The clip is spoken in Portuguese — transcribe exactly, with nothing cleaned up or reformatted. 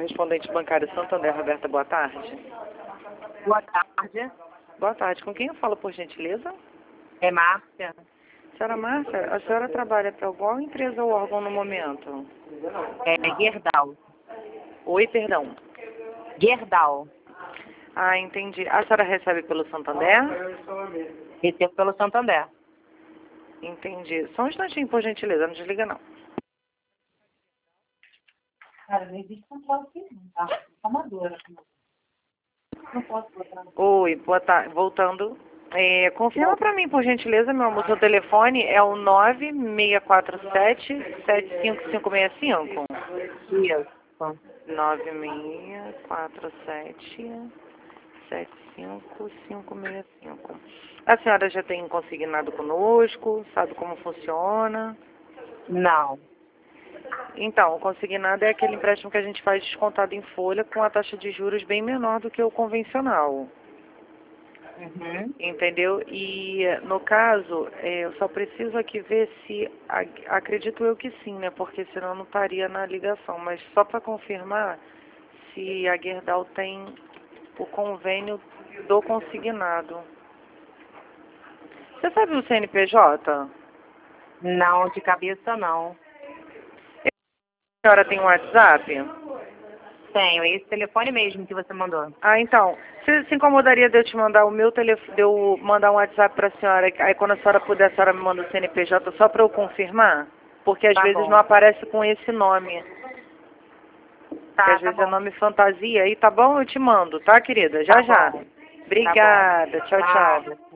correspondente bancário Santander, Roberta, boa tarde. Boa tarde. Boa tarde. Com quem eu falo, por gentileza? É Márcia. Senhora Márcia, a senhora trabalha para qual empresa ou órgão no momento? É Gerdau. Oi, perdão. Gerdau. Ah, entendi. A senhora recebe pelo Santander? Recebo pelo Santander. Entendi. Só um instantinho, por gentileza, não desliga não. Cara, não existe controle aqui, não, tá? Amadora. Não posso botar. Oi, boa tarde. Voltando. É, confirma para mim, por gentileza, meu amor, seu telefone é o nove seis quatro sete, sete cinco cinco seis cinco? Isso. nove seis quatro sete, sete cinco cinco seis cinco. A senhora já tem consignado conosco? Sabe como funciona? Não. Então, o consignado é aquele empréstimo que a gente faz descontado em folha com a taxa de juros bem menor do que o convencional. Uhum. Entendeu? E, no caso, é, eu só preciso aqui ver se, ac- acredito eu que sim, né? Porque senão eu não estaria na ligação. Mas só para confirmar se a Gerdau tem o convênio do consignado. Você sabe o C N P J? Não, de cabeça não. A senhora tem um WhatsApp? Tenho, é esse telefone mesmo que você mandou. Ah, então, você se incomodaria de eu te mandar o meu telefone, de eu mandar um WhatsApp para a senhora, aí quando a senhora puder, a senhora me manda o C N P J só para eu confirmar? Porque às Tá vezes bom. não aparece com esse nome. Que Tá, às tá vezes é bom. nome fantasia. Aí tá bom? Eu te mando, tá, querida? Já Tá já. bom. Tá bom. Obrigada. Tchau, tchau. Nada.